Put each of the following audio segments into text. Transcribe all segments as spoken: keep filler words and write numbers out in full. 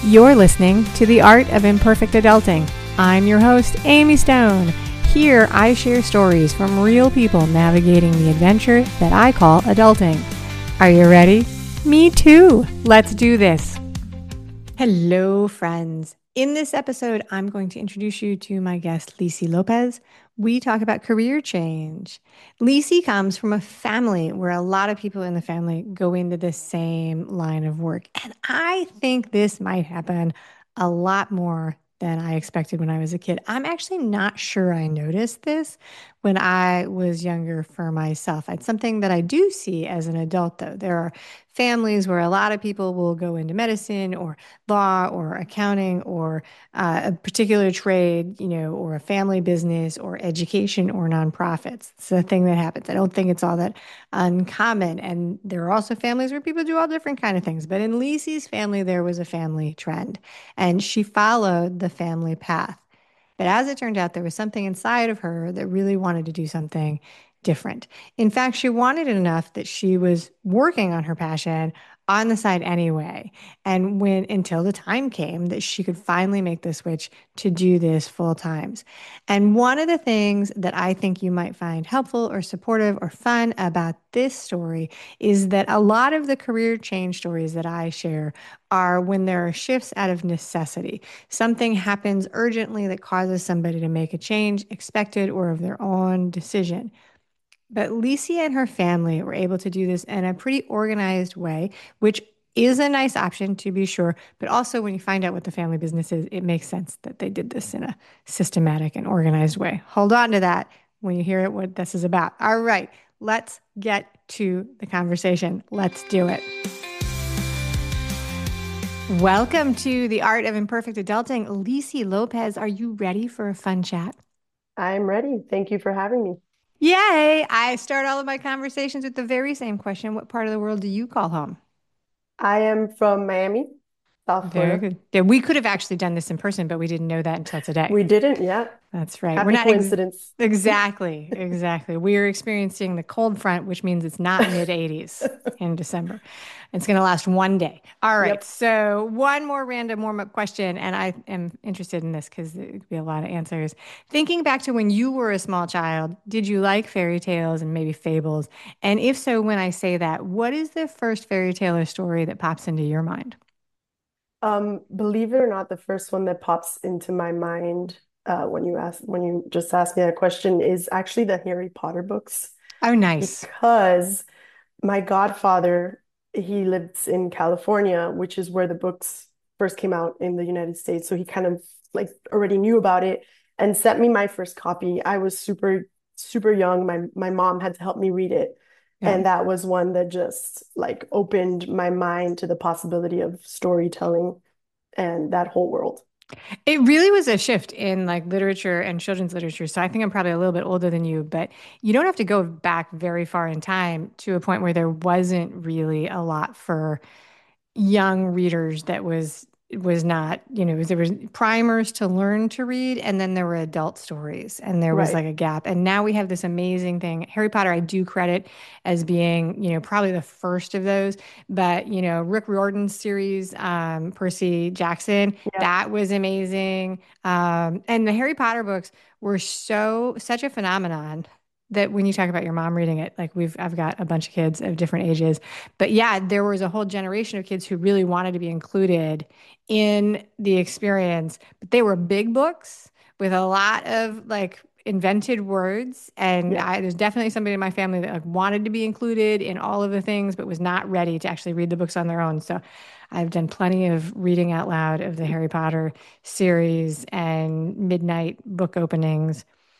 You're listening to The Art of Imperfect Adulting. I'm your host, Amy Stone. Here, I share stories from real people navigating the adventure that I call adulting. Are you ready? Me too. Let's do this. Hello, friends. In this episode, I'm going to introduce you to my guest, Lisey Lopez. We talk about career change. Lisey comes from a family where a lot of people in the family go into the same line of work. And I think this might happen a lot more than I expected when I was a kid. I'm actually not sure I noticed this when I was younger for myself. It's something that I do see as an adult, though. There are families where a lot of people will go into medicine or law or accounting or uh, a particular trade, you know, or a family business or education or nonprofits. It's a thing that happens. I don't think it's all that uncommon. And there are also families where people do all different kind of things. But in Lisey's family, there was a family trend, and she followed the family path. But as it turned out, there was something inside of her that really wanted to do something different. In fact, she wanted it enough that she was working on her passion on the side anyway. And when until the time came that she could finally make the switch to do this full times. And one of the things that I think you might find helpful or supportive or fun about this story is that a lot of the career change stories that I share are when there are shifts out of necessity. Something happens urgently that causes somebody to make a change, expected or of their own decision. But Lisey and her family were able to do this in a pretty organized way, which is a nice option to be sure. But also, when you find out what the family business is, it makes sense that they did this in a systematic and organized way. Hold on to that when you hear it, what this is about. All right, let's get to the conversation. Let's do it. Welcome to The Art of Imperfect Adulting. Lisey Lopez, are you ready for a fun chat? I'm ready. Thank you for having me. Yay! I start all of my conversations with the very same question. What part of the world do you call home? I am from Miami, South Very Florida. good. Yeah, we could have actually done this in person, but we didn't know that until today. We didn't yet. That's right. We're Happy not ex coincidence. exactly, exactly. We're experiencing the cold front, which means it's not mid eighties in December. It's going to last one day. All right. Yep. So, one more random warm up question, and I am interested in this because there could be a lot of answers. Thinking back to when you were a small child, did you like fairy tales and maybe fables? And if so, when I say that, what is the first fairy tale or story that pops into your mind? Um, believe it or not, the first one that pops into my mind uh, when you ask when you just asked me that question is actually the Harry Potter books Oh, nice. because my godfather, he lives in California, which is where the books first came out in the United States. So he kind of like already knew about it and sent me my first copy. I was super, super young. My my mom had to help me read it. Yeah. And that was one that just like opened my mind to the possibility of storytelling and that whole world. It really was a shift in like literature and children's literature. So I think I'm probably a little bit older than you, but you don't have to go back very far in time to a point where there wasn't really a lot for young readers that was was not, you know, there was primers to learn to read, and then there were adult stories, and there was Right. like a gap. And now we have this amazing thing. Harry Potter, I do credit as being, you know, probably the first of those. But, you know, Rick Riordan's series, um, Percy Jackson, Yeah. that was amazing. Um, and the Harry Potter books were so such a phenomenon that when you talk about your mom reading it, like we've I've got a bunch of kids of different ages. But yeah, there was a whole generation of kids who really wanted to be included in the experience. But they were big books with a lot of like invented words. And Yeah. I, there's definitely somebody in my family that like wanted to be included in all of the things, but was not ready to actually read the books on their own. So I've done plenty of reading out loud of the Harry Potter series and midnight book openings.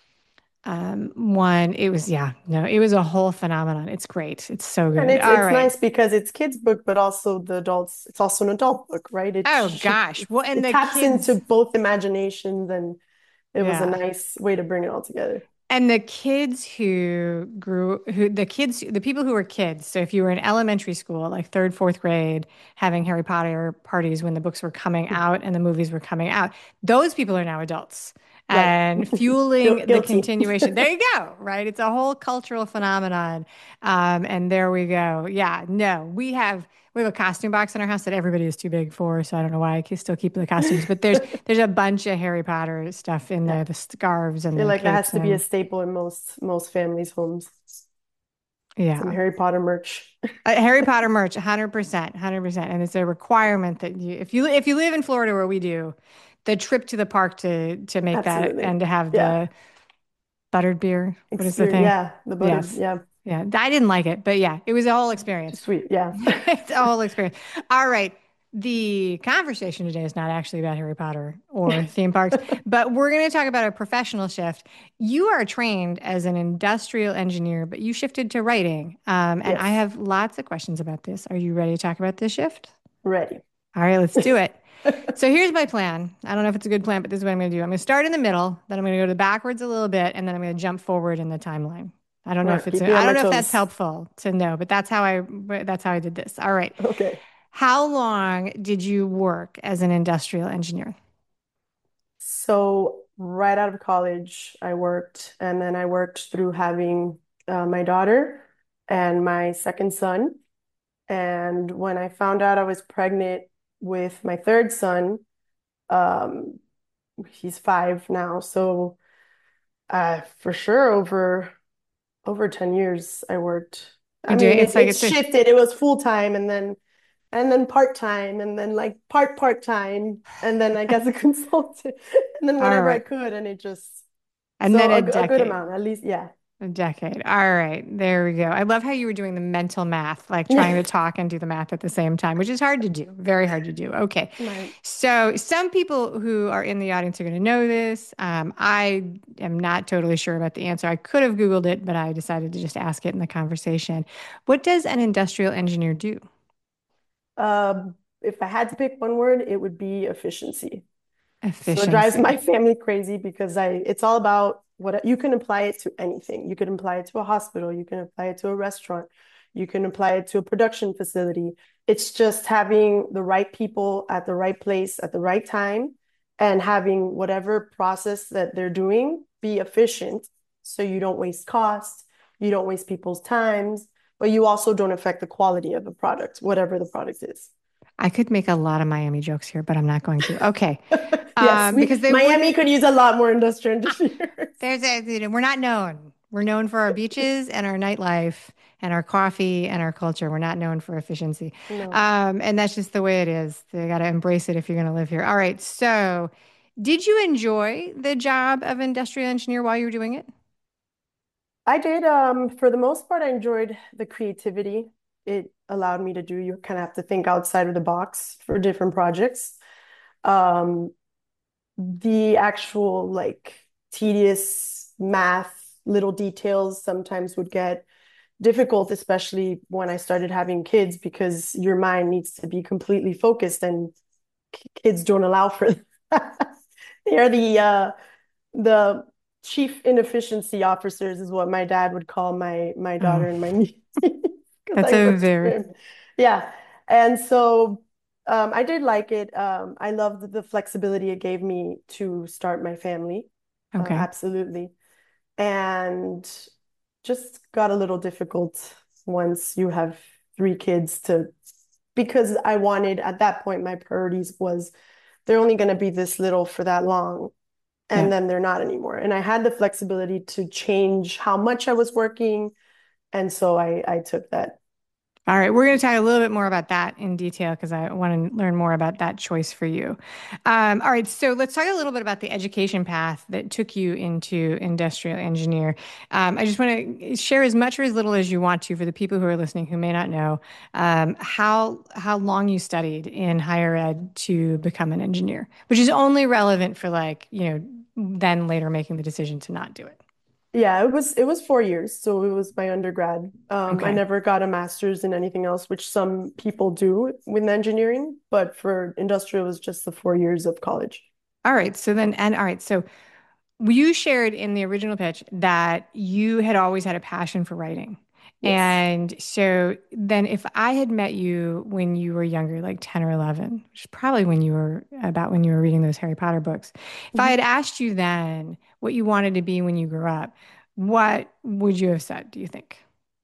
Um, one, it was, yeah, no, it was a whole phenomenon. It's great. It's so And good. it's All it's right. nice because it's kids' book, but also the adults, it's also an adult book, right? It Oh sh gosh. Well, it's, and it the taps into kids, both imaginations and it was a yeah. nice way to bring it all together. And the kids who grew, who the kids, the people who were kids. So if you were in elementary school, like third, fourth grade, having Harry Potter parties when the books were coming out and the movies were coming out, those people are now adults. Right. and Guil- fueling the Guilty. continuation. There you go, right? It's a whole cultural phenomenon. Um, and there we go. Yeah, no, we have we have a costume box in our house that everybody is too big for, so I don't know why I can still keep the costumes, but there's there's a bunch of Harry Potter stuff in Yeah. there, the scarves I and feel the like that has capes to be a and staple in most most families' homes. Some yeah. Harry Potter merch. Uh, Harry Potter merch, one hundred percent, one hundred percent. And it's a requirement that you, if you if you live in Florida where we do, the trip to the park to to make that Absolutely. and to have Yeah. the buttered beer. What is the Experience. thing? Yeah. The buttered. Yes. Yeah. Yeah. I didn't like it, but yeah, it was a whole Too experience. sweet. Yeah. It's a whole experience. All right. The conversation today is not actually about Harry Potter or theme parks, but we're going to talk about a professional shift. You are trained as an industrial engineer, but you shifted to writing. Um, and I Yes. have lots of questions about this. Are you ready to talk about this shift? Ready. All right, let's do it. So here's my plan. I don't know if it's a good plan, but this is what I'm going to do. I'm going to start in the middle, then I'm going to go to the backwards a little bit, and then I'm going to jump forward in the timeline. I don't know if Right. it's Keep a, me I on don't my know if that's toes. helpful to know, but that's how I that's how I did this. All right. Okay. How long did you work as an industrial engineer? So right out of college, I worked, and then I worked through having uh, my daughter and my second son. And when I found out I was pregnant with my third son, um, he's five now. So uh, for sure, over over ten years I worked. I You're doing mean, it, it's like it it's a shifted. It was full time and then and then part time and then like part part time and then I guess a consultant and then all whenever I right. could and it just And so then a, a a good decade. amount at least. Yeah. A decade. All right. There we go. I love how you were doing the mental math, like trying Yeah. to talk and do the math at the same time, which is hard to do. Very hard to do. Okay. My So, some people who are in the audience are going to know this. Um, I am not totally sure about the answer. I could have Googled it, but I decided to just ask it in the conversation. What does an industrial engineer do? um if I had to pick one word, it would be efficiency. So it drives my Efficiency. family crazy because I it's all about what you can apply it to anything. You can apply it to a hospital, you can apply it to a restaurant, you can apply it to a production facility. It's just having the right people at the right place at the right time and having whatever process that they're doing be efficient so you don't waste costs, you don't waste people's times, but you also don't affect the quality of the product, whatever the product is. I could make a lot of Miami jokes here, but I'm not going to. Okay. Yes, Um, we because they Miami wouldn't. could use a lot more industrial engineers. There's a, you know, we're not known. We're known for our beaches and our nightlife and our coffee and our culture. We're not known for efficiency. No. Um, and that's just the way it is. You got to embrace it if you're going to live here. All right. So, did you enjoy the job of industrial engineer while you were doing it? I did, um, for the most part, I enjoyed the creativity. It allowed me to do, you kind of have to think outside of the box for different projects. Um, the actual like tedious math, little details sometimes would get difficult, especially when I started having kids, because your mind needs to be completely focused and kids don't allow for that. They're the uh, the chief inefficiency officers is what my dad would call my my Oh, daughter and my niece because that's I a worked for very him. Yeah. And so um, I did like it. Um, I loved the flexibility it gave me to start my family. Uh, okay. absolutely. And just got a little difficult once you have three kids to because I wanted at that point my priorities was they're only going to be this little for that long Yeah. and then they're not anymore. And I had the flexibility to change how much I was working. And so I, I took that. All right, we're going to talk a little bit more about that in detail because I want to learn more about that choice for you. Um, all right, so let's talk a little bit about the education path that took you into industrial engineer. Um, I just want to share as much or as little as you want to for the people who are listening who may not know um, how how long you studied in higher ed to become an engineer, which is only relevant for like, you know, then later making the decision to not do it. Yeah, it was it was four years. So it was my undergrad. Um, I Okay. never got a master's in anything else, which some people do with engineering, but for industrial, it was just the four years of college. All right. So then, and all right. So you shared in the original pitch that you had always had a passion for writing. Yes. And so then if I had met you when you were younger, like ten or eleven, which is probably when you were about when you were reading those Harry Potter books, if I Mhm. had asked you then what you wanted to be when you grew up, what would you have said, do you think?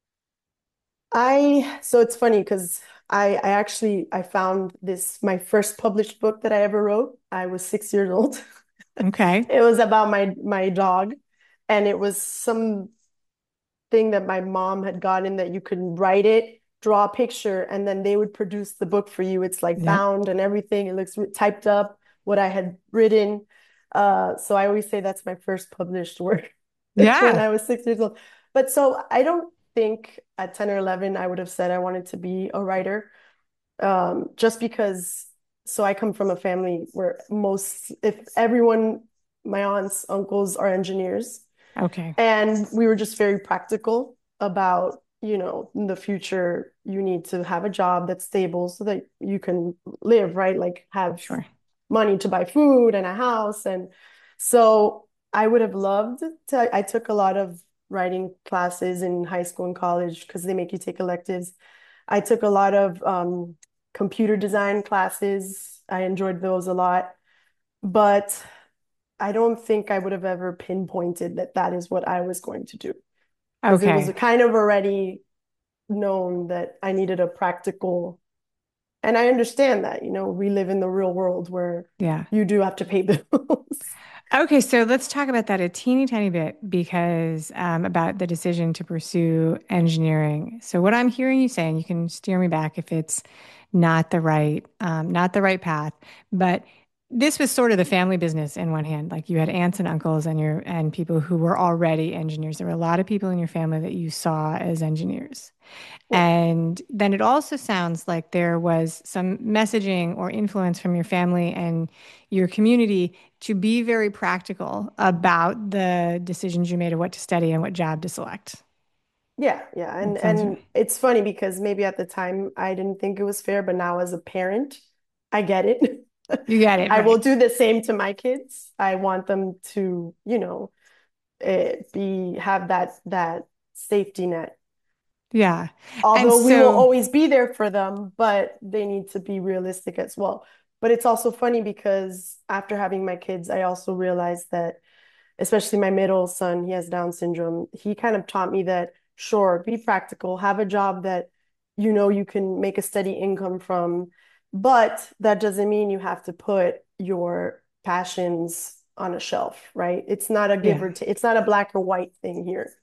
I so it's funny because I I actually I found this my first published book that I ever wrote. I was six years old. Okay. It was about my my dog, and it was some thing that my mom had gotten that you could write it, draw a picture, and then they would produce the book for you. It's like Yep. bound and everything. It looks typed up what I had written. Uh, so I always say that's my first published work when Yeah. I was six years old. But so I don't think at ten or eleven I would have said I wanted to be a writer. Um, just because so I come from a family where most, if everyone, my aunts, uncles are engineers. Okay. And we were just very practical about, you know, in the future, you need to have a job that's stable so that you can live, right? Like have Sure. money to buy food and a house. And so I would have loved to, I took a lot of writing classes in high school and college because they make you take electives. I took a lot of um, computer design classes. I enjoyed those a lot. But I don't think I would have ever pinpointed that that is what I was going to do because it was Okay. kind of already known that I needed a practical, and I understand that, you know, we live in the real world where Yeah. you do have to pay bills. Okay, so let's talk about that a teeny tiny bit because um, about the decision to pursue engineering. So what I'm hearing you saying, you can steer me back if it's not the right, um, not the right path, but this was sort of the family business in one hand. Like you had aunts and uncles and your and people who were already engineers. There were a lot of people in your family that you saw as engineers. Yeah. And then it also sounds like there was some messaging or influence from your family and your community to be very practical about the decisions you made of what to study and what job to select. Yeah, yeah. And That sounds and right. it's funny because maybe at the time I didn't think it was fair, but now as a parent, I get it. You got it I will right. do the same to my kids. I want them to, you know, eh, be have that that safety net. Yeah. And Although we will so, always be there for them, but they need to be realistic as well. But it's also funny because after having my kids, I also realized that, especially my middle son, he has Down syndrome. He kind of taught me that, sure, be practical, have a job that you know you can make a steady income from, but that doesn't mean you have to put your passions on a shelf, right? It's not a give yeah. or take, it's not a black or white thing here.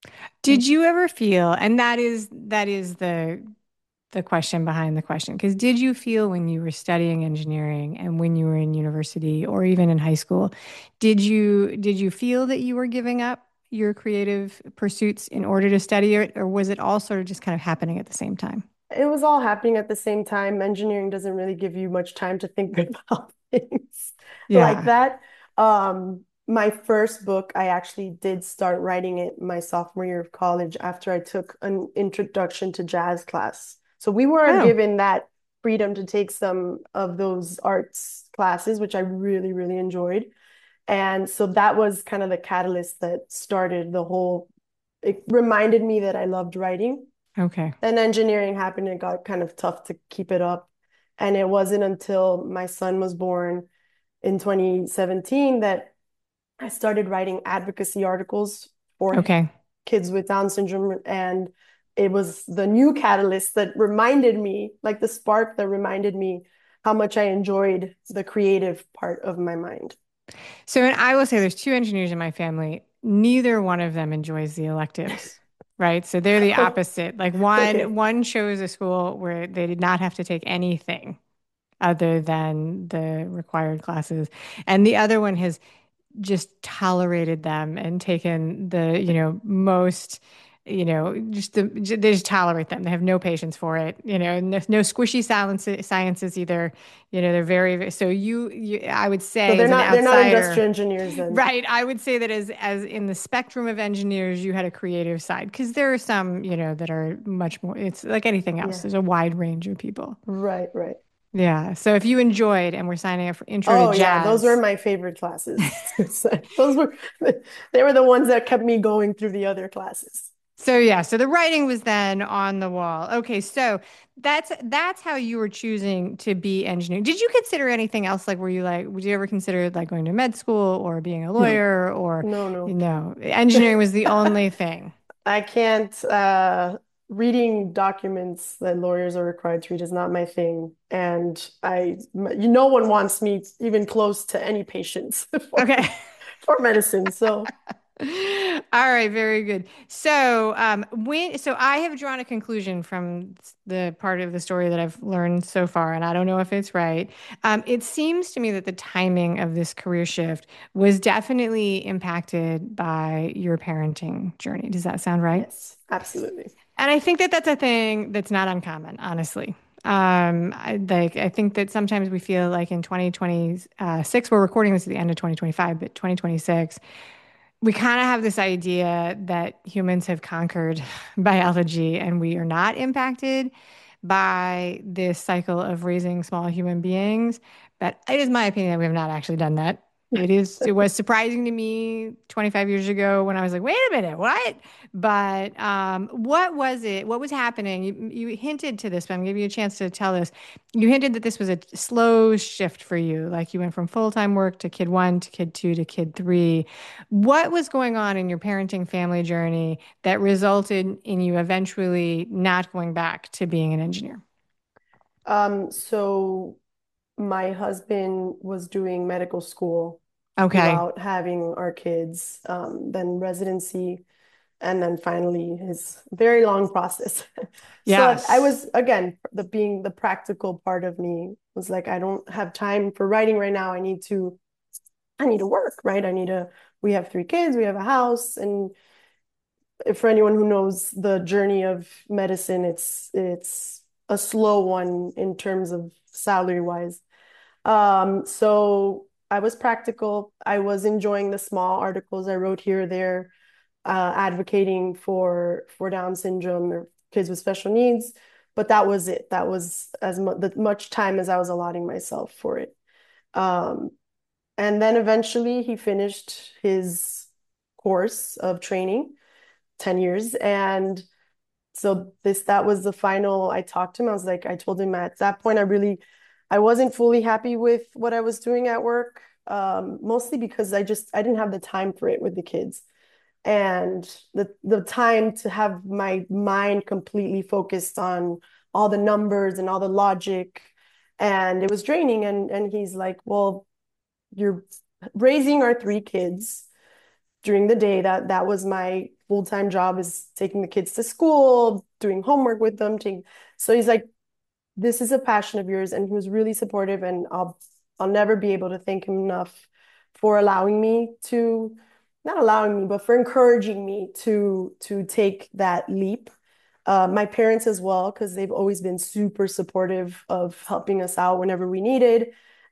Did you ever feel, and that is that is the the question behind the question. Because did you feel when you were studying engineering and when you were in university or even in high school, did you did you feel that you were giving up your creative pursuits in order to study it, or was it all sort of just kind of happening at the same time? It was all happening at the same time. Engineering doesn't really give you much time to think about things like Yeah. that. Um, my first book, I actually did start writing it my sophomore year of college after I took an introduction to jazz class. So we weren't Oh, given that freedom to take some of those arts classes, which I really, really enjoyed. And so that was kind of the catalyst that started the whole, it reminded me that I loved writing. okay. Then engineering happened and it got kind of tough to keep it up. And it wasn't until my son was born in twenty seventeen that I started writing advocacy articles for Okay. kids with Down syndrome. And it was the new catalyst that reminded me, like the spark that reminded me how much I enjoyed the creative part of my mind. So, and I will say there's two engineers in my family. Neither one of them enjoys the electives, right? So they're the opposite. Like one Okay. one chose a school where they did not have to take anything other than the required classes. And the other one has just tolerated them and taken the, you know, most, you know, just the, they just tolerate them. They have no patience for it, you know, no, no squishy science, sciences either. You know, they're very, so you, you, I would So say they're as an not they're not outsider, industrial engineers then. right. I would say that as as in the spectrum of engineers, you had a creative side because there are some, you know, that are much more, it's like anything else. Yeah. There's a wide range of people. Right, right. Yeah. So if you enjoyed and were signing up for intro to Oh yeah, those were jazz, my favorite classes. Those were they were the ones that kept me going through the other classes. So yeah, so the writing was then on the wall. Okay, so that's that's how you were choosing to be engineering. Did you consider anything else? Like, were you like, would you ever consider like going to med school or being a No, lawyer or, no, you no. know, engineering was the only thing. I can't, uh, reading documents that lawyers are required to read is not my thing. And I, you, no one wants me even close to any patients for, Okay. for medicine. So, All right, very good. So, um, when so I have drawn a conclusion from the part of the story that I've learned so far, and I don't know if it's right. Um, it seems to me that the timing of this career shift was definitely impacted by your parenting journey. Does that sound right? yes, absolutely. And I think that that's a thing that's not uncommon, honestly. Um, I, like I think that sometimes we feel like in twenty twenty-six, we're recording this at the end of twenty twenty-five, but twenty twenty-six, we kind of have this idea that humans have conquered biology and we are not impacted by this cycle of raising small human beings. But it is my opinion that we have not actually done that. It is, it was surprising to me twenty-five years ago when I was like, wait a minute, what? But um, what was it? What was happening? You, you hinted to this, but I'm giving you a chance to tell us. You hinted that this was a slow shift for you. Like you went from full-time work to kid one to kid two to kid three. What was going on in your parenting family journey that resulted in you eventually not going back to being an engineer? Um, so my husband was doing medical school Okay. throughout having our kids, um, then residency, and then finally his very long process. So I Yes. was again the being the practical part of me was like, I don't have time for writing right now. I need to I need to work, right? I need to we have three kids, we have a house, and for anyone who knows the journey of medicine, it's it's a slow one in terms of salary wise. Um, so I was practical. I was enjoying the small articles I wrote here or there, uh, advocating for for Down syndrome or kids with special needs. But that was it. That was as mu the, much time as I was allotting myself for it. Um, and then eventually he finished his course of training, ten years. And so this that was the final. I talked to him. I was like, I told him at that point, I really, I wasn't fully happy with what I was doing at work, um, mostly because I just I didn't have the time for it with the kids and the the time to have my mind completely focused on all the numbers and all the logic, and it was draining. And and he's like, well, you're raising our three kids during the day. That that was my full-time job, is taking the kids to school, doing homework with them. Taking, so he's like, this is a passion of yours, and he was really supportive, and I'll I'll never be able to thank him enough for allowing me to, not allowing me, but for encouraging me to to take that leap. Uh, my parents as well, because they've always been super supportive of helping us out whenever we needed.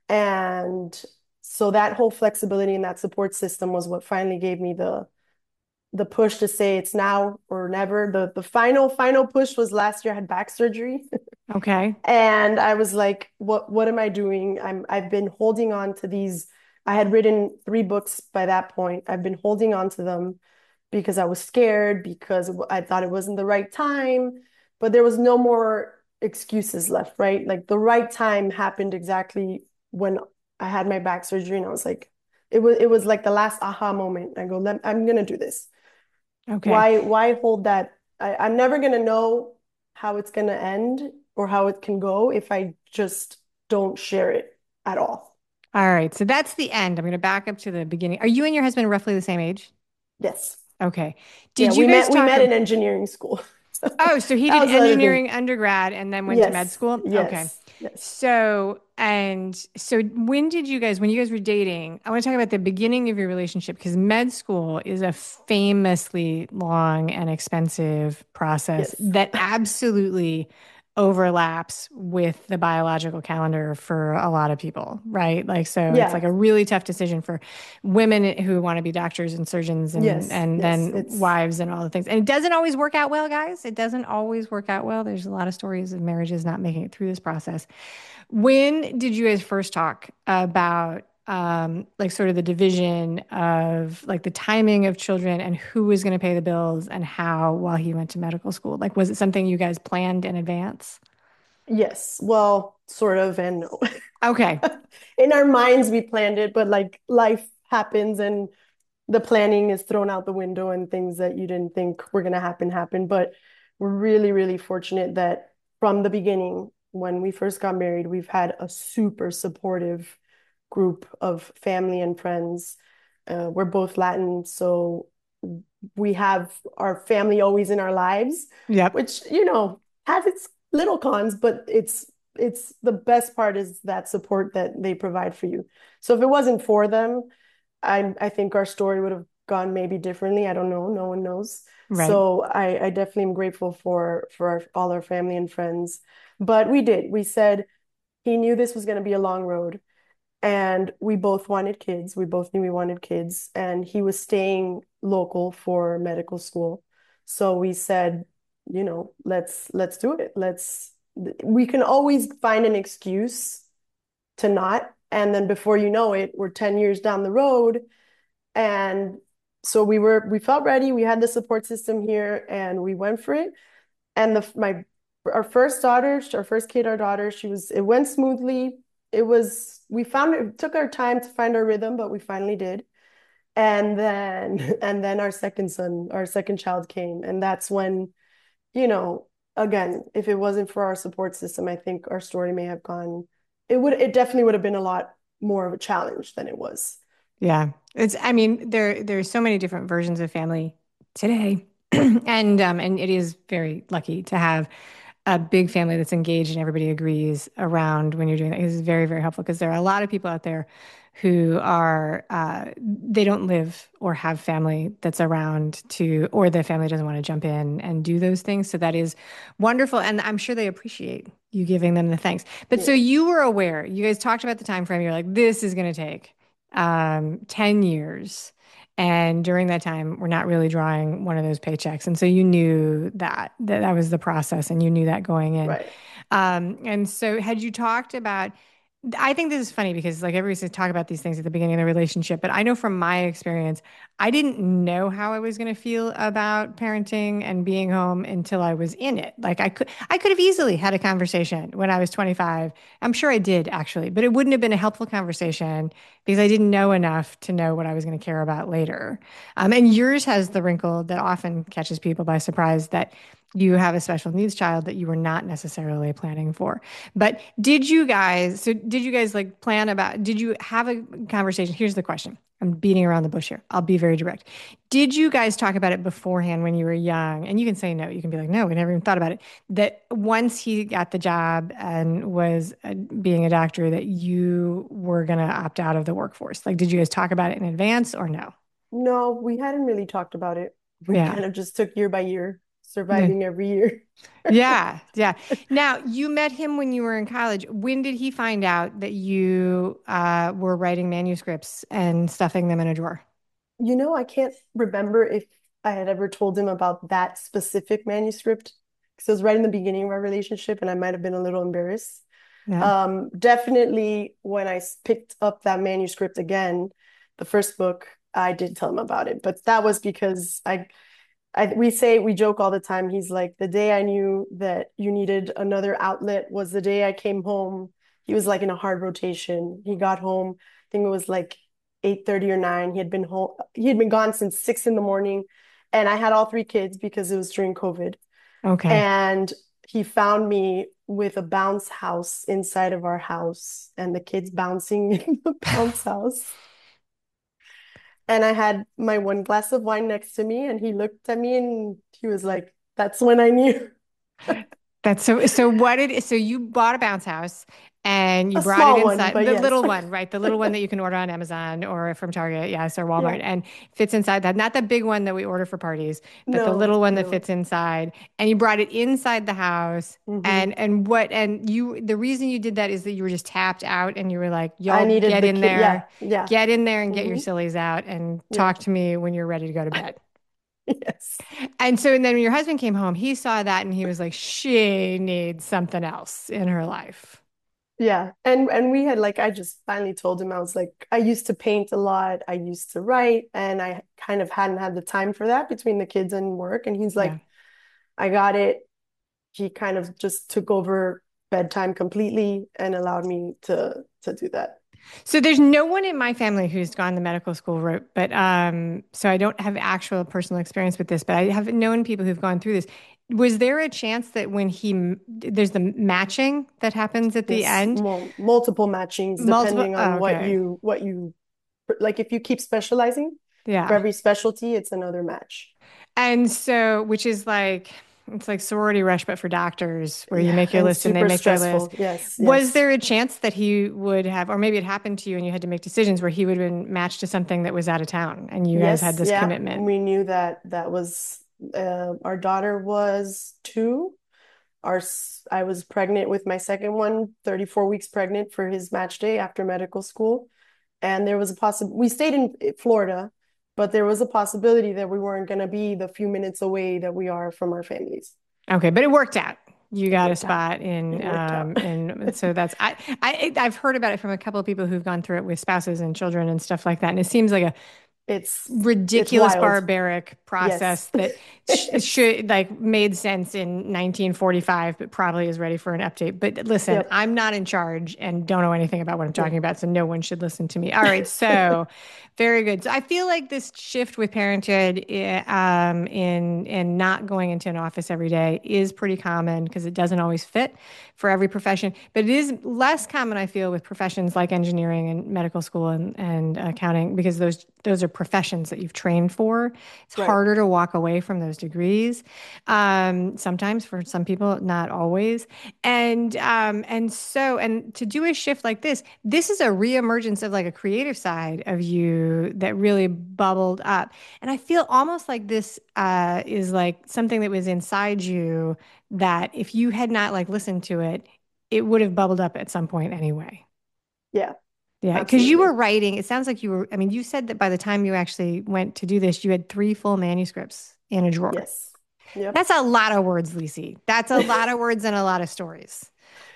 And so that whole flexibility and that support system was what finally gave me the the push to say it's now or never. The the final final push was last year. I had back surgery. Okay. And I was like, what what am I doing? I'm I've been holding on to these. I had written three books by that point. I've been holding on to them because I was scared, because I thought it wasn't the right time, but there was no more excuses left, right? Like the right time happened exactly when I had my back surgery, and I was like, it was it was like the last aha moment. I go, I'm gonna do this. Okay. Why why hold that? I, I'm never gonna know how it's gonna end or how it can go if I just don't share it at all. All right. So that's the end. I'm going to back up to the beginning. Are you and your husband roughly the same age? Yes. Okay. Yeah, Did you we guys met we talk? met in engineering school. Oh, so he That did was the other thing. engineering undergrad and then went to med Yes, school? Okay. yes, yes, So, and so when did you guys, when you guys were dating, I want to talk about the beginning of your relationship because med school is a famously long and expensive process yes. that absolutely overlaps with the biological calendar for a lot of people, right? Like, so it's like Yeah, a really tough decision for women who want to be doctors and surgeons and yes, and yes. then It's wives and all the things. And it doesn't always work out well, guys. It doesn't always work out well. There's a lot of stories of marriages not making it through this process. When did you guys first talk about um, like sort of the division of like the timing of children and who was going to pay the bills and how while he went to medical school? Like, was it something you guys planned in advance? Yes, well, sort of, and no. Okay. In our minds, we planned it, but like life happens and the planning is thrown out the window and things that you didn't think were going to happen happen. But we're really, really fortunate that from the beginning, when we first got married, we've had a super supportive group of family and friends. Uh, we're both Latin, so we have our family always in our lives, Yep. which, you know, has its little cons, but it's it's the best part is that support that they provide for you. So if it wasn't for them, I I think our story would have gone maybe differently. I don't know. No one knows. Right. So I I definitely am grateful for for our, all our family and friends. But we did. We said he knew this was going to be a long road, and we both wanted kids. We both knew we wanted kids, and he was staying local for medical school. So we said, you know, let's let's do it. Let's we can always find an excuse to not. And then before you know it, we're ten years down the road. And so we were, we felt ready. We had the support system here and we went for it. And the, my, our first daughter, our first kid, our daughter, she was, it went smoothly. It was, we found it, took our time to find our rhythm, but we finally did. And then, and then our second son, our second child came. And that's when, you know, again, if it wasn't for our support system, I think our story may have gone, it would, it definitely would have been a lot more of a challenge than it was. Yeah. It's, I mean, there there's so many different versions of family today. And um and it is very lucky to have a big family that's engaged and everybody agrees around when you're doing that. This is very, very helpful because there are a lot of people out there who are uh, they don't live or have family that's around to, or the family doesn't want to jump in and do those things. So that is wonderful, and I'm sure they appreciate you giving them the thanks. But so Yeah. you were aware. You guys talked about the time frame. You're like, this is going to take um, ten years. And during that time, we're not really drawing one of those paychecks. And so you knew that, that that was the process and you knew that going in. Right. Um, and so had you talked about, I think this is funny because like everybody says talk about these things at the beginning of the relationship, but I know from my experience, I didn't know how I was going to feel about parenting and being home until I was in it. Like I could I could have easily had a conversation when I was twenty-five. I'm sure I did actually, but it wouldn't have been a helpful conversation because I didn't know enough to know what I was going to care about later. Um, and yours has the wrinkle that often catches people by surprise that you have a special needs child that you were not necessarily planning for. But did you guys, so did you guys like plan about, did you have a conversation? Here's the question. I'm beating around the bush here. I'll be very direct. Did you guys talk about it beforehand when you were young? And you can say no. You can be like, no, we never even thought about it. That once he got the job and was uh, being a doctor, that you were going to opt out of the workforce. Like, did you guys talk about it in advance or no? No, we hadn't really talked about it. We Yeah. kind of just took year by year, Yeah. surviving every year. Yeah, yeah. Now, you met him when you were in college. When did he find out that you uh, were writing manuscripts and stuffing them in a drawer? You know, I can't remember if I had ever told him about that specific manuscript because it was right in the beginning of our relationship and I might have been a little embarrassed. Yeah. Um, definitely when I picked up that manuscript again, the first book, I did tell him about it, but that was because I I we say we joke all the time. He's like, the day I knew that you needed another outlet was the day I came home. He was like in a hard rotation. He got home, I think it was like eight thirty or nine. He had been home, he had been gone since six in the morning. And I had all three kids because it was during COVID. Okay. And he found me with a bounce house inside of our house and the kids bouncing in the bounce house. And I had my one glass of wine next to me, and he looked at me and he was like, that's when I knew. That's so, so what did, so you bought a bounce house and you A brought it small one, inside, but the yes. little one, right? The little one that you can order on Amazon or from Target, yes, or Yeah. Walmart, and fits inside that. Not the big one that we order for parties, but the little No, one that no. fits inside. And you brought it inside the house. Hmm. And and what and you the reason you did that is that you were just tapped out and you were like, I y'all needed get the in kid. Yeah, there, yeah. get in there and get your Hmm. sillies out and Yeah. talk to me when you're ready to go to bed. Yes. And so, and then when your husband came home, he saw that and he was like, she needs something else in her life. Yeah. And and we had like I just finally told him I was like I used to paint a lot. I used to write and I kind of hadn't had the time for that between the kids and work. And he's Yeah. like, I got it. He kind of just took over bedtime completely and allowed me to to do that. So there's no one in my family who's gone the medical school route, but um, so I don't have actual personal experience with this, but I have known people who've gone through this. Was there a chance that when he, there's the matching that happens at the Yes, end? well, multiple matchings Multiple, depending oh, on what okay. you what you like if you keep specializing for Yeah. every specialty, it's another match. And so, which is like, it's like sorority rush, but for doctors, where you Yeah, make your and list and they super make their list. stressful. Yes, Was yes. there a chance that he would have, or maybe it happened to you and you had to make decisions where he would have been matched to something that was out of town and you guys had Yes, this yeah. commitment? We knew that that was uh, our daughter was two. Our s- I was pregnant with my second one, thirty-four weeks pregnant for his match day after medical school. And there was a possible we stayed in Florida, but there was a possibility that we weren't going to be the few minutes away that we are from our families. Okay, but it worked out. You It got a worked out. spot in, It worked out. um, in, so that's I, I, I've heard about it from a couple of people who've gone through it with spouses and children and stuff like that, and it seems like a It's it's ridiculous wild. barbaric Yes. process that sh should like made sense in nineteen forty-five but probably is ready for an update. But listen, Yep. I'm not in charge and don't know anything about what I'm Yeah. talking about, so no one should listen to me. All right, so very good. So I feel like this shift with parenthood eh, um in in not going into an office every day is pretty common because it doesn't always fit for every profession, but it is less common, I feel, with professions like engineering and medical school and, and accounting because those those are professions that you've trained for. It's Right. harder to walk away from those degrees. Um, sometimes for some people, not always. And um, and so and to do a shift like this, this is a reemergence of like a creative side of you that really bubbled up. And I feel almost like this uh, is like something that was inside you that if you had not like listened to it, it would have bubbled up at some point anyway. Yeah, Yeah, because you were absolutely. writing, it sounds like you were, I mean, you said that by the time you actually went to do this, you had three full manuscripts in a drawer. Yes. Yep. That's a lot of words, Lisi. That's a lot of words and a lot of stories.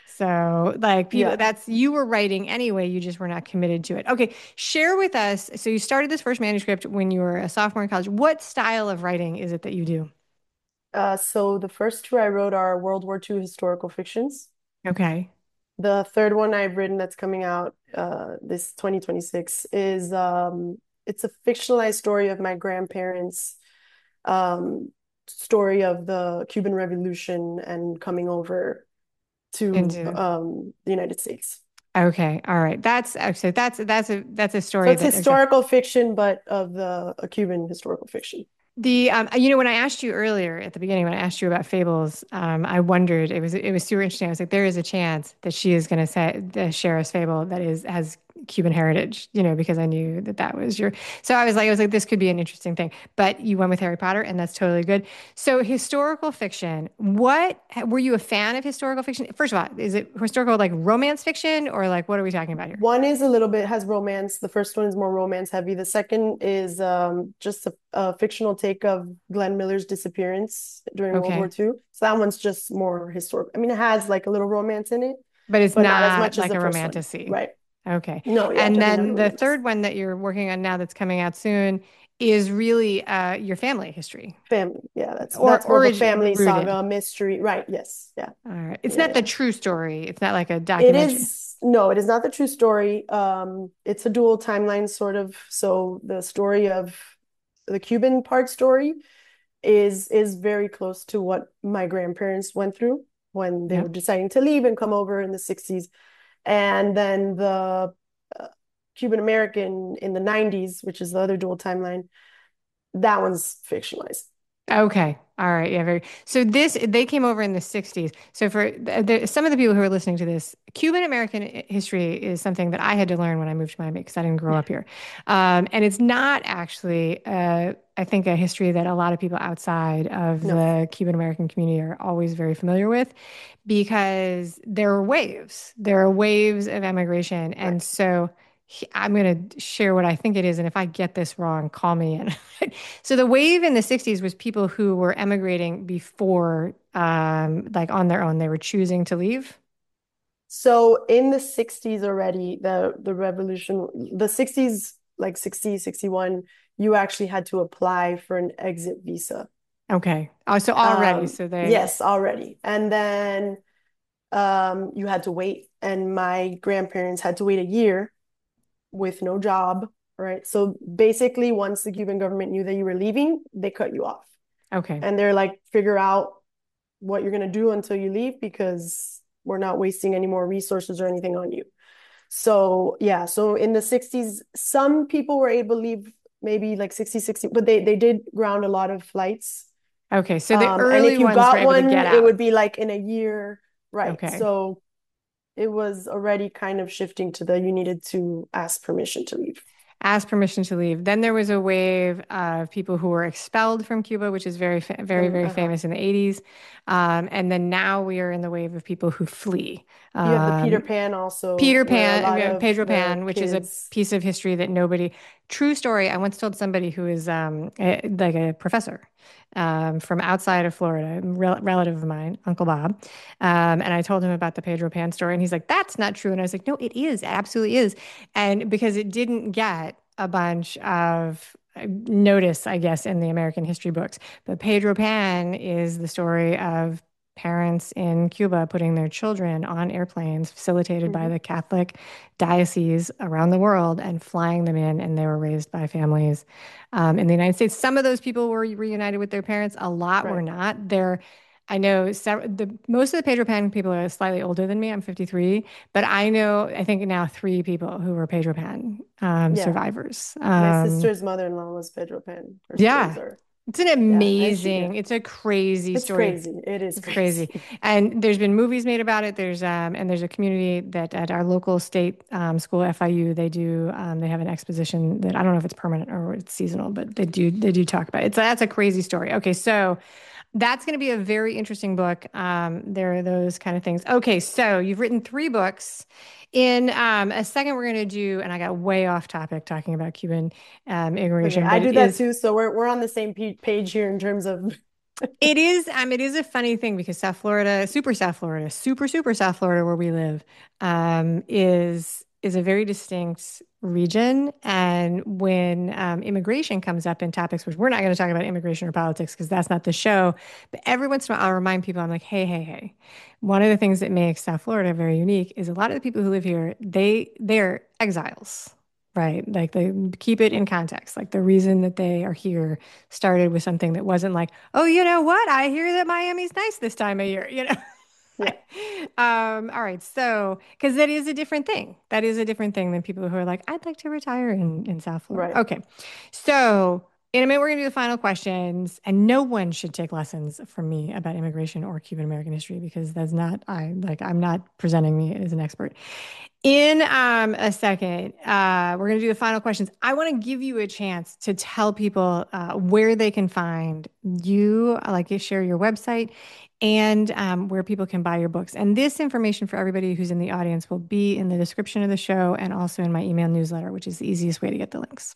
So, like, people, Yeah. that's you were writing anyway, you just were not committed to it. Okay, share with us. So, you started this first manuscript when you were a sophomore in college. What style of writing is it that you do? Uh, so the first two I wrote are World War Two historical fictions. Okay. The third one I've written that's coming out uh, this twenty twenty-six is um, it's a fictionalized story of my grandparents' um, story of the Cuban Revolution and coming over to Into um, the United States. Okay, all right. That's actually that's that's a that's a So story it's that okay. historical fiction, but of the a Cuban historical fiction. The um, you know, when I asked you earlier at the beginning, when I asked you about fables, um, I wondered it was it was super interesting. I was like, there is a chance that she is going to say uh, share a fable that is has Cuban heritage, you know, because I knew that that was your. So I was like, I was like, this could be an interesting thing. But you went with Harry Potter, and that's totally good. So historical fiction, what were you a fan of historical fiction? First of all, is it historical like romance fiction or like what are we talking about here? One is a little bit has romance. The first one is more romance heavy. The second is um, just a, a fictional take of Glenn Miller's disappearance during World War Okay. Two. So that one's just more historical. I mean, it has like a little romance in it, But it's but not as not much as like the a first one. romantasy. Right. Okay. No, yeah, And definitely not then the romance. third one that you're working on now that's coming out soon is really uh, your family history Family. Yeah, that's or that's more of a origin family rooted. saga, mystery. Right. Yes. Yeah. All right. It's Yeah, not the yeah. true story. It's not like a It documentary. is, no, it is not the true story. Um, it's a dual timeline sort of. So the story of the Cuban part story is is very close to what my grandparents went through when they were Yep. deciding to leave and come over in the sixties. And then the uh, Cuban American in the nineties, which is the other dual timeline, that one's fictionalized. Okay. All right. Yeah. Very. So this they came over in the sixties. So for the, the, some of the people who are listening to this, Cuban American history is something that I had to learn when I moved to Miami because I didn't grow up here, um, and it's not actually, uh, I think, a history that a lot of people outside of No, the Cuban American community are always very familiar with, because there are waves. There are waves of emigration, and right. so. he- I'm going to share what I think it is, and if I get this wrong, call me in. So the wave in the sixties was people who were emigrating before, um, like on their own, they were choosing to leave. So in the sixties already, the the revolution, the sixties, like sixty, sixty-one, you actually had to apply for an exit visa. Okay. Oh, so already, Um, so they, yes, already. And then um, you had to wait, and my grandparents had to wait a year with no job, right? So basically, once the Cuban government knew that you were leaving, they cut you off. okay. And they're like, figure out what you're going to do until you leave because we're not wasting any more resources or anything on you. So, yeah, so in the sixties, some people were able to leave maybe like sixty, sixty, but they, they did ground a lot of flights. Okay. So the Um, and early if you ones were got able to one, get it out. would be like in a year, right? Okay. So it was already kind of shifting to the you needed to ask permission to leave. Asked permission to leave. Then there was a wave of people who were expelled from Cuba, which is very, fa- very, And very uh-huh. famous in the eighties. Um, and then now we are in the wave of people who flee. You have the Peter Um, Pan also, Peter where a Pan, lot uh, of Pedro the Pan, which is a kids, piece of history that nobody, true story. I once told somebody who is um, a, like a professor um, from outside of Florida, a rel relative of mine, Uncle Bob. Um, and I told him about the Pedro Pan story, and he's like, that's not true. And I was like, no, it is. It absolutely is. And because it didn't get a bunch of uh, notice, I guess, in the American history books. But Pedro Pan is the story of parents in Cuba putting their children on airplanes facilitated by mhm, the Catholic diocese around the world and flying them in, and they were raised by families um, in the United States. Some of those people were reunited with their parents. A lot were right. not. There, I know several, the most of the Pedro Pan people are slightly older than me. I'm fifty-three, but I know I think now three people who were Pedro Pan um, Yeah. survivors. My Um, sister's mother-in-law was Pedro Pan. Her siblings yeah, are, it's an yeah, and she, yeah, amazing, it's a crazy it's story. crazy. It is It's crazy. crazy. And there's been movies made about it. There's um and there's a community that at our local state um, school, F I U, they do um, they have an exposition that I don't know if it's permanent or it's seasonal, but they do they do talk about it. It's that's a crazy story. Okay, so that's going to be a very interesting book. Um, there are those kind of things. Okay, so you've written three books. In um, a second, we're going to do, and I got way off topic talking about Cuban um, Okay, immigration, I but do it that is too. So we're we're on the same page here in terms of It is, um, it is a funny thing because South Florida, super South Florida, super, super South Florida, where we live, um, is is a very distinct region. And when um, immigration comes up in topics, which we're not going to talk about immigration or politics because that's not the show, but every once in a while I'll remind people, I'm like, hey, hey, hey. One of the things that makes South Florida very unique is a lot of the people who live here, they they're exiles. Right. Like they keep it in context. Like the reason that they are here started with something that wasn't like, oh, you know what? I hear that Miami's nice this time of year, you know? yeah, Um, all right. So, because that is a different thing. That is a different thing than people who are like, I'd like to retire in, in South Florida. right. Okay. So, in a minute, we're going to do the final questions, and no one should take lessons from me about immigration or Cuban American history because that's not, I like, I'm not presenting me as an expert. In um, a second, uh, we're going to do the final questions. I want to give you a chance to tell people uh, where they can find you, uh, like you share your website, and um, where people can buy your books. And this information for everybody who's in the audience will be in the description of the show and also in my email newsletter, which is the easiest way to get the links.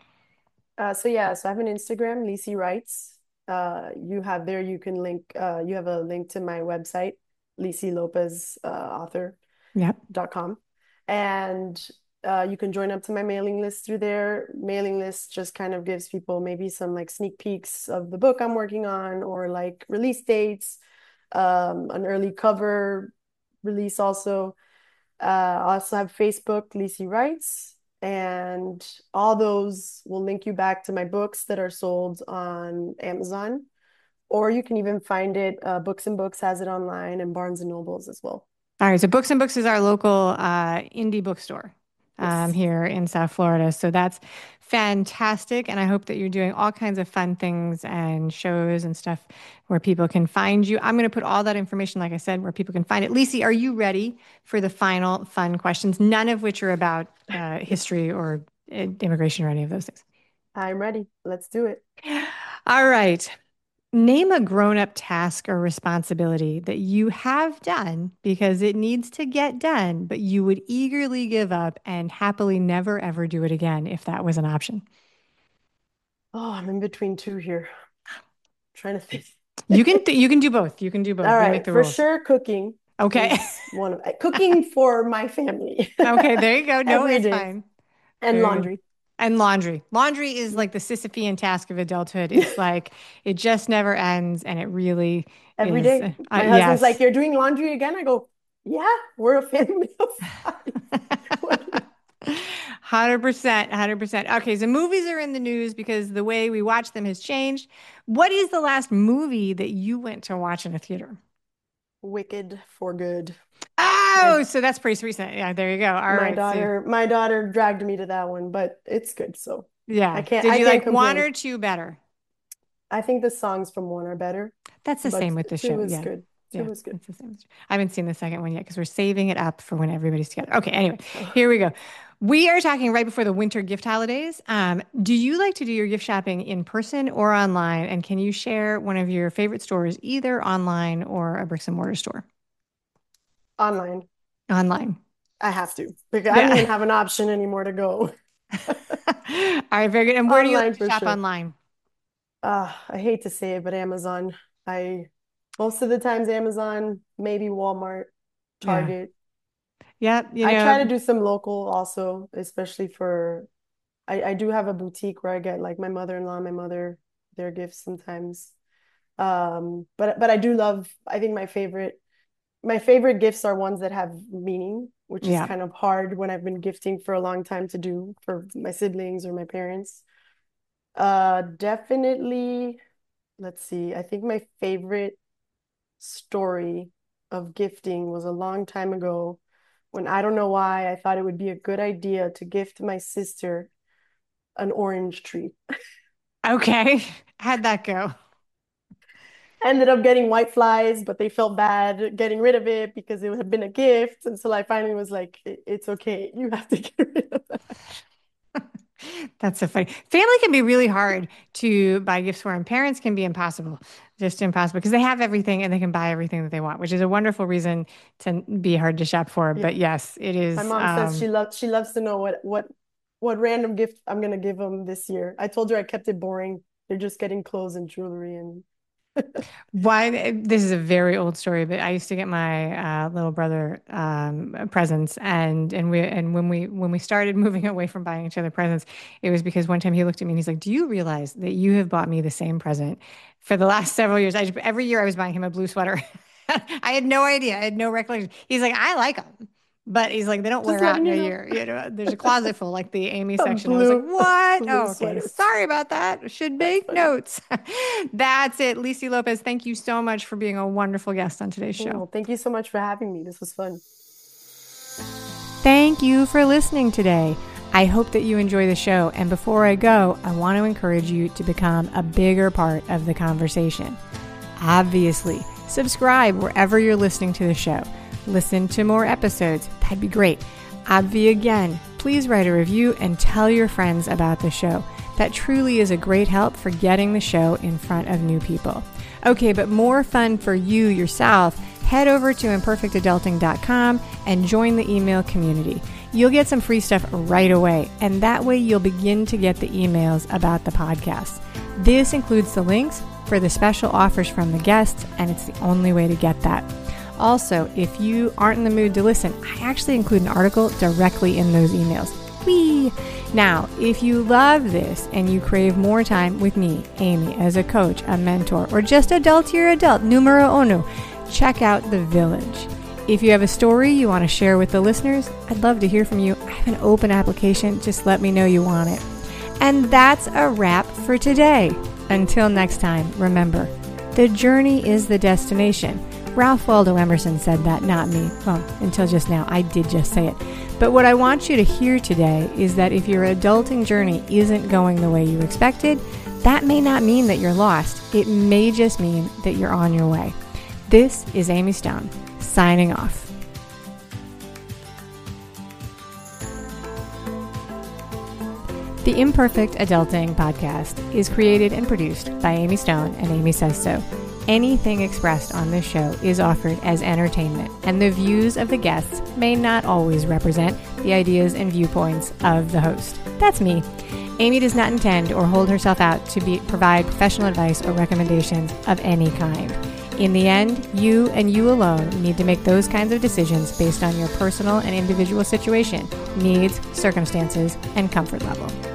Uh, so yeah, so I have an Instagram, Lisi Writes. Uh, you have there, you can link, uh, you have a link to my website, Lisi Lopez, uh, author Yep. dot com. And uh, you can join up to my mailing list through there. Mailing list just kind of gives people maybe some like sneak peeks of the book I'm working on or like release dates, um, an early cover release also. Uh, I also have Facebook, Lisi Writes, and all those will link you back to my books that are sold on Amazon, or you can even find it. Uh, Books and Books has it online, and Barnes and Nobles as well. All right, so Books and Books is our local uh, indie bookstore um, Yes. here in South Florida. So that's fantastic. And I hope that you're doing all kinds of fun things and shows and stuff where people can find you. I'm going to put all that information, like I said, where people can find it. Lisi, are you ready for the final fun questions? None of which are about uh, history or uh, immigration or any of those things. I'm ready. Let's do it. All right. Name a grown-up task or responsibility that you have done because it needs to get done, but you would eagerly give up and happily never ever do it again if that was an option. Oh, I'm in between two here. Trying to think. You can th you can do both. You can do All both. We make right, the for rules. sure, cooking. Okay. Is one of cooking for my family. Okay, there you go. No, Every that's day. fine. And Very good. laundry. And laundry. Laundry is like the Sisyphean task of adulthood. It's like it just never ends, and it really Every is. day. Uh, My husband's like, yes. "You're doing laundry again?" I go, "Yeah, we're a family of five." one hundred percent. one hundred percent. Okay, so movies are in the news because the way we watch them has changed. What is the last movie that you went to watch in a theater? Wicked for Good. My Oh, so that's pretty recent. Yeah, there you go. All my right. So, daughter, my daughter dragged me to that one, but it's good. So I yeah. can't Did I you can't like one complain. or two better? I think the songs from one are better, That's the but same with the two show. is Yeah. good. Two Yeah. is good. It's the same. I haven't seen the second one yet because we're saving it up for when everybody's together. Okay. Anyway, Oh, here we go. We are talking right before the winter gift holidays. Um, do you like to do your gift shopping in person or online? And can you share one of your favorite stores, either online or a bricks and mortar store? online. Online. I have to because I don't Yeah. even have an option anymore to go. All right. Very good. And where do you like Online to for shop sure. online? Uh, I hate to say it, but Amazon. I most of the times Amazon, maybe Walmart, Yeah. Target. Yeah. You I try to know, do some local also, especially for I, I do have a boutique where I get like my mother-in-law, my mother, their gifts sometimes. Um, but but I do love, I think my favorite my favorite gifts are ones that have meaning, which is yeah. kind of hard when I've been gifting for a long time to do for my siblings or my parents. Uh, definitely, let's see. I think my favorite story of gifting was a long time ago when I don't know why I thought it would be a good idea to gift my sister an orange tree. Okay. How'd that go? I ended up getting white flies, but they felt bad getting rid of it because it had been a gift. Until I finally was like, it's okay. You have to get rid of that. That's so funny. Family can be really hard to buy gifts for, and parents can be impossible, just impossible because they have everything and they can buy everything that they want, which is a wonderful reason to be hard to shop for. Yeah. But yes, it My is. mom says Um, she loves she loves to know what what what random gift I'm gonna give them this year. I told her I kept it boring. They're just getting clothes and jewelry and One, this is a very old story, but I used to get my uh, little brother um, presents, and and we and when we when we started moving away from buying each other presents, it was because one time he looked at me and he's like, "Do you realize that you have bought me the same present for the last several years? I just, every year I was buying him a blue sweater. I had no idea, I had no recollection. He's like, I like them." But he's like, they don't just wear out letting in you a know. year. You know, there's a closet full, like the Amy A section. I was like, blue what? blue Oh, okay. sweater. Sorry about that. Should That's make funny. notes. That's it. Lisi Lopez, thank you so much for being a wonderful guest on today's show. Oh, thank you so much for having me. This was fun. Thank you for listening today. I hope that you enjoy the show. And before I go, I want to encourage you to become a bigger part of the conversation. Obviously, subscribe wherever you're listening to the show. Listen to more episodes. That'd be great. Obvi again, please write a review and tell your friends about the show. That truly is a great help for getting the show in front of new people. Okay, but more fun for you yourself, head over to imperfect adulting dot com and join the email community. You'll get some free stuff right away, and that way you'll begin to get the emails about the podcast. This includes the links for the special offers from the guests, and it's the only way to get that. Also, if you aren't in the mood to listen, I actually include an article directly in those emails. Whee! Now, if you love this and you crave more time with me, Amy, as a coach, a mentor, or just adultier adult, numero uno, check out The Village. If you have a story you want to share with the listeners, I'd love to hear from you. I have an open application. Just let me know you want it. And that's a wrap for today. Until next time, remember, the journey is the destination. Ralph Waldo Emerson said that, not me. Well, until just now, I did just say it. But what I want you to hear today is that if your adulting journey isn't going the way you expected, that may not mean that you're lost. It may just mean that you're on your way. This is Amy Stone, signing off. The Imperfect Adulting Podcast is created and produced by Amy Stone and Amy Says So. Anything expressed on this show is offered as entertainment, and the views of the guests may not always represent the ideas and viewpoints of the host. That's me. Amy does not intend or hold herself out to be, provide professional advice or recommendations of any kind. In the end, you and you alone need to make those kinds of decisions based on your personal and individual situation, needs, circumstances, and comfort level.